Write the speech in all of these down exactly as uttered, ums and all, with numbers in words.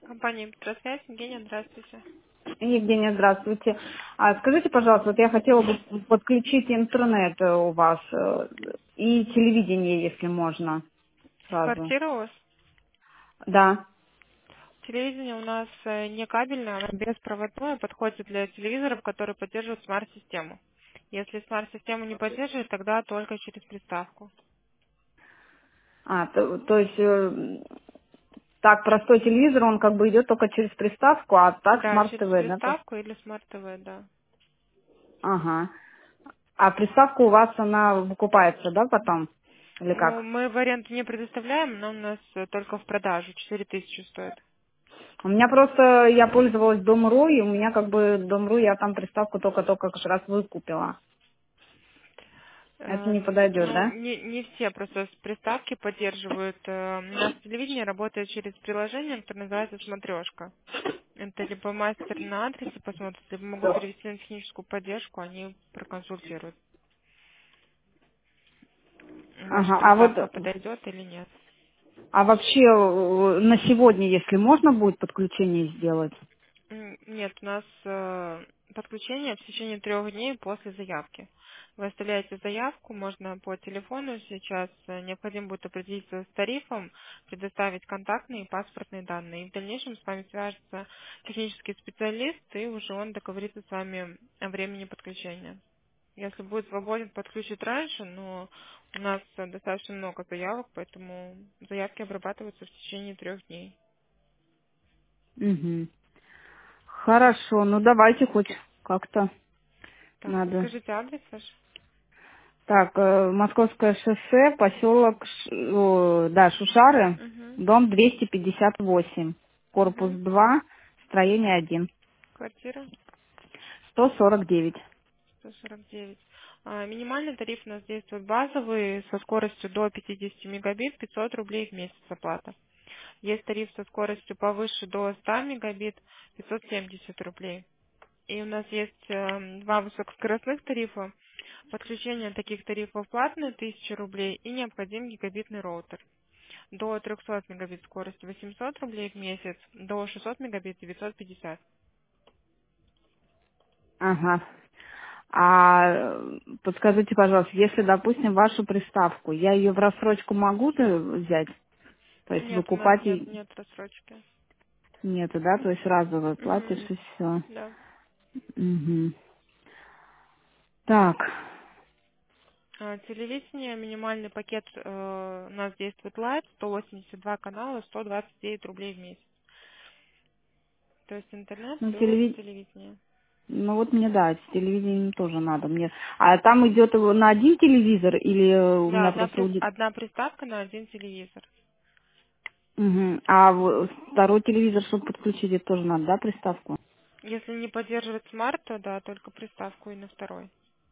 Компания «Петросвязь». Евгения, здравствуйте. Евгения, здравствуйте. А скажите, пожалуйста, вот я хотела бы подключить интернет э, у вас э, и телевидение, если можно, сразу. Квартира у вас? Да. Телевидение у нас э, не кабельное, оно беспроводное, подходит для телевизоров, которые поддерживают смарт-систему. Если смарт-систему не поддерживает, тогда только через приставку. А, то, то есть э, так простой телевизор, он как бы идет только через приставку, а так Да, через смарт-ТВ, да? то- приставку или смарт-ТВ, да. Ага. А приставка у вас, она выкупается, да, потом? Или Ну, как? мы в аренду не предоставляем, но у нас э, только в продажу, четыре тысячи стоит. У меня просто, я пользовалась Дом.ру, и у меня как бы Дом.ру, я там приставку только-только как раз выкупила. Это Э, не подойдет, Ну, да? не, не все просто с приставки поддерживают. Э, У нас телевидение работает через приложение, которое называется «Смотрешка». Это либо мастер на адресе посмотрит, либо могу перевести на техническую поддержку, они проконсультируют. Ваша Ага. А приставка вот подойдет или нет. А вообще э, на сегодня, если можно будет подключение сделать? М, Нет, у нас э, подключение в течение трех дней после заявки. Вы оставляете заявку, можно по телефону сейчас, э, необходимо будет определиться с тарифом, предоставить контактные и паспортные данные. И в дальнейшем с вами свяжется технический специалист, и уже он договорится с вами о времени подключения. Если будет свободен, подключит раньше, но у нас э, достаточно много заявок, поэтому заявки обрабатываются в течение трех дней. Угу. Хорошо, ну давайте хоть как-то Так, надо. скажите адрес ваш. Так, э, Московское шоссе, поселок, Ш- о, да, Шушары, Угу. дом двести пятьдесят восемь, корпус Угу. два, строение один, Квартира сто сорок девять. сто сорок девять. А, минимальный тариф у нас действует базовый со скоростью до пятидесяти мегабит, пятьсот рублей в месяц оплата. Есть тариф со скоростью повыше до ста мегабит, пятьсот семьдесят рублей. И у нас есть эм, два высокоскоростных тарифа. Подключение таких тарифов платное, тысяча рублей, и необходим гигабитный роутер. До трехсот мегабит скорости восемьсот рублей в месяц, до шестисот мегабит девятьсот пятьдесят. Ага. А э, подскажите, пожалуйста, если, допустим, вашу приставку, я ее в рассрочку могу же взять? То есть Нет, у нас выкупать нет, и нет рассрочки. нету, да? То есть сразу вы платишь Мгм. и все. Да. Угу. Так, А, Телевидение, минимальный пакет э, у нас действует лайт, сто восемьдесят два канала, сто двадцать девять рублей в месяц. То есть интернет ну плюс телеви... телевидение. ну вот мне да, с телевидением тоже надо. Мне. А там идет его на один телевизор или э, у Да, меня одна, просто при- уди- одна приставка на один телевизор. Мгм. А в- второй телевизор, чтобы подключить, это тоже надо, да, приставку? Если не поддерживает смарт, то да, только приставку и на второй.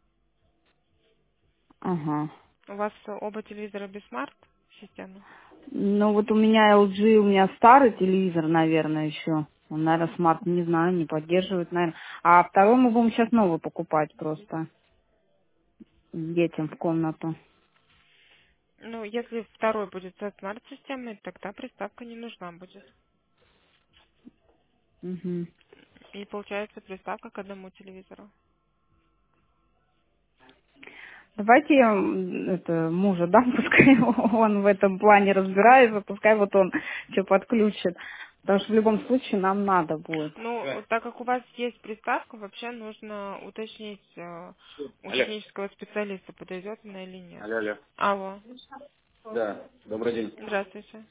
Ага. У вас э, оба телевизора без смарт системы? Ну вот у меня эл джи, у меня старый телевизор, наверное, еще. Он, наверное, смарт, не знаю, не поддерживает, наверное. А второй мы будем сейчас новый покупать просто детям в комнату. Ну, если второй будет со смарт-системой, тогда приставка не нужна будет. Мгм. И получается приставка к одному телевизору. Давайте я м, это мужа дам, пускай он в этом плане разбирается, пускай вот он что подключит. Потому что в любом случае нам надо будет. Ну, вот так как у вас есть приставка, вообще нужно уточнить э, у Алло. технического специалиста, подойдет она или нет. Алло, алло. Алло, Да, добрый день. здравствуйте.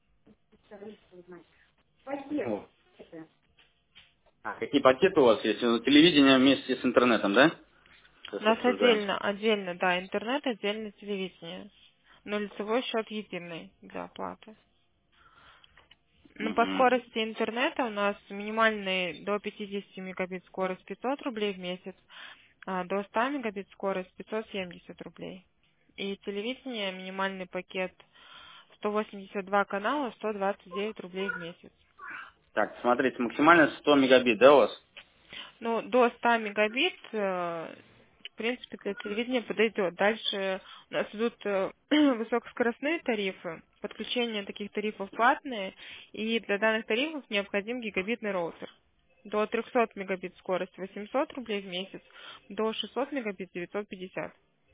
Ну, а какие пакеты у вас есть? Ну, телевидение вместе с интернетом, да? У Сейчас нас обсуждаем. отдельно, отдельно, да, интернет, отдельно телевидение. Но лицевой счет единый для оплаты. Ну, по Угу. скорости интернета у нас минимальный до пятидесяти мегабит скорость пятьсот рублей в месяц, а до ста мегабит скорость пятьсот семьдесят рублей. И телевидение, минимальный пакет сто восемьдесят два канала, сто двадцать девять рублей в месяц. Так, смотрите, максимально сто мегабит, да, у вас? Ну, до ста мегабит, э, В принципе, для телевидения подойдет. Дальше у нас идут э, высокоскоростные тарифы, подключение таких тарифов платные, и для данных тарифов необходим гигабитный роутер. До трехсот мегабит скорость восемьсот рублей в месяц, до шестисот мегабит девятьсот пятьдесят.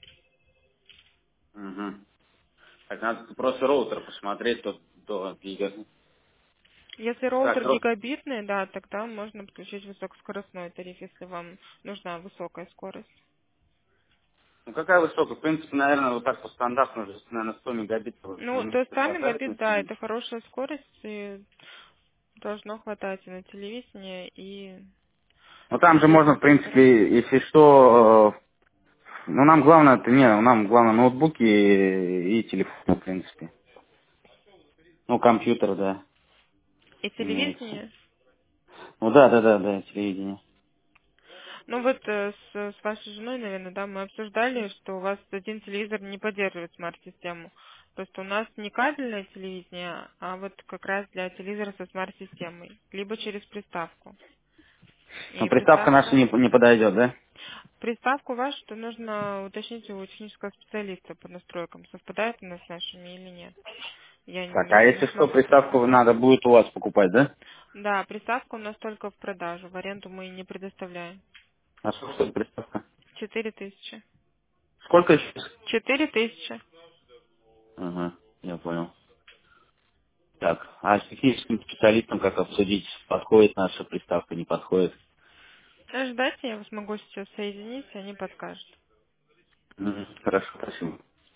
Угу. Так, надо просто роутер посмотреть, то, то гига. Если Так, роутер ро- гигабитный, да, тогда можно подключить высокоскоростной тариф, если вам нужна высокая скорость. ну какая высокая? В принципе, наверное, вот так по стандарту, уже, наверное, сто мегабитов Ну, минут до ста хватает мегабит, на да, телевидении. это хорошая скорость, и должно хватать и на телевидение, и Ну там же есть можно, в компьютера. принципе, если что, э, ну нам главное, это не, нам главное ноутбуки и, и телефон, в принципе. Ну, компьютер, да, И имеется. телевидение. Ну да, да, да, да, телевидение. Ну вот э, с, с вашей женой, наверное, да, мы обсуждали, что у вас один телевизор не поддерживает смарт-систему. Просто у нас не кабельное телевидение, а вот как раз для телевизора со смарт-системой. Либо через приставку. Но И приставка наша приставка... не, не подойдет, да? Приставку вашу, то нужно уточнить у технического специалиста по настройкам, совпадает она с нашими или нет. Я Так, а не, не если что, смогу приставку подсказать. надо будет у вас покупать, да? Да, приставка у нас только в продажу, в аренду мы не предоставляем. А сколько стоит приставка? Четыре тысячи. Сколько сейчас? Четыре тысячи. Ага, я понял. Так, а с техническим специалистом как обсудить, подходит наша приставка, не подходит? Ждайте, я вас могу сейчас соединить, и они подскажут. Мгм, хорошо, спасибо.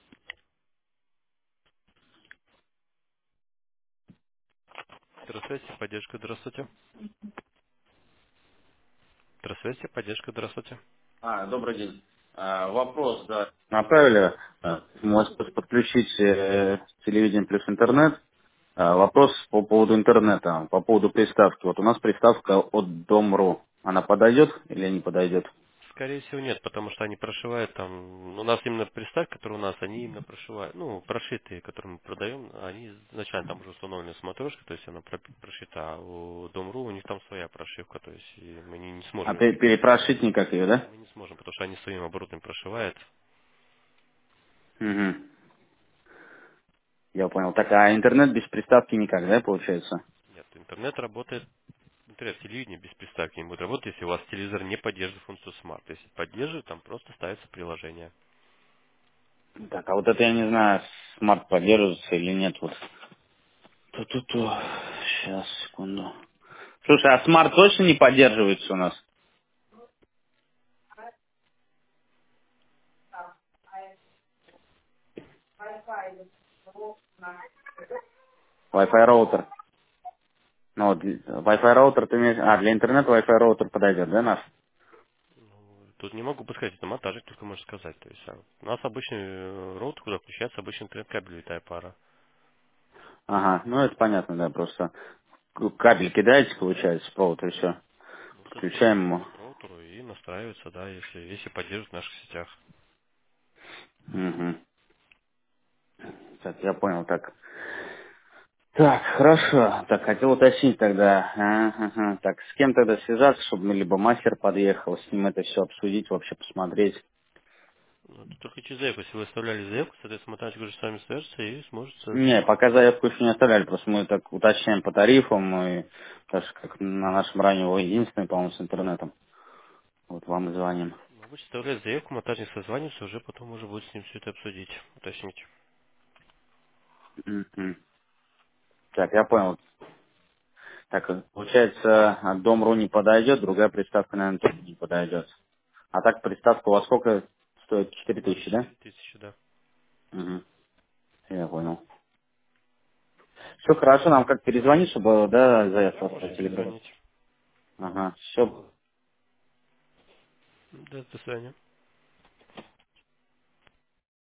Здравствуйте, поддержка, здравствуйте. Здравствуйте, поддержка, здравствуйте. А, добрый день. А, вопрос, да. Направили, а, можете подключить э, телевидение плюс интернет. А, вопрос по поводу интернета, по поводу приставки. Вот у нас приставка от Дом.ру. Она подойдет или не подойдет? Скорее всего нет, потому что они прошивают там, у нас именно приставки, которые у нас, они именно прошивают, ну, прошитые, которые мы продаем, они изначально там уже установлены смотрешка, то есть она про- прошита, а у Дом.ру у них там своя прошивка, то есть и мы не, не А сможем, пе- перепрошить никак ее, да? мы не сможем, потому что они своим оборудованием прошивают. Угу. Я понял. Так, а интернет без приставки никак, да, получается? Нет, интернет работает, интернет телевидение без приставки не будет работать, если у вас телевизор не поддерживает функцию Smart. Если поддерживает, там просто ставится приложение. Так, а вот это я не знаю, смарт поддерживается или нет. Вот. Ту-ту-ту. Сейчас, секунду. Слушай, а смарт точно не поддерживается у нас? Wi-Fi роутер. Ну вот, Wi-Fi роутер ты имеешь... А, для интернета Wi-Fi роутер подойдет, да, наш? Ну, тут не могу подсказать, это монтажик только может сказать. То есть, а у нас обычный э, роутер, куда включается обычный интернет-кабель летая пара. Ага, ну это понятно, да, просто к- кабель кидаете, получается, провод и все. Ну, Подключаем соответственно, ему. идет к роутеру и настраивается, да, если, если поддерживает в наших сетях. Угу. Так, я понял, так. Так, хорошо. Так, хотел уточнить тогда. Ага, ага. Так, с кем тогда связаться, чтобы ну, либо мастер подъехал, с ним это все обсудить, вообще посмотреть. Ну, это только через заявку. Если вы оставляли заявку, соответственно, монтажик уже с вами свяжется и сможет... Не, пока заявку еще не оставляли, просто мы так уточняем по тарифам, и даже как на нашем ранее единственный, по-моему, с интернетом. Вот вам и звоним. Обычно оставляет заявку, монтажник созванивается, уже потом уже будет с ним все это обсудить, уточнить. Мгм. Так, я понял. Так, э, получается, от Дом.ру не подойдет, другая приставка, наверное, тоже не подойдет. А так приставка у вас сколько стоит? Четыре У нас тысячи, да? четыре тысячи, да. Угу. Я понял. Все хорошо, нам как перезвонить, чтобы, да, Да, заявку можете оставить или как? перезвонить. Ага, все. Да, до свидания.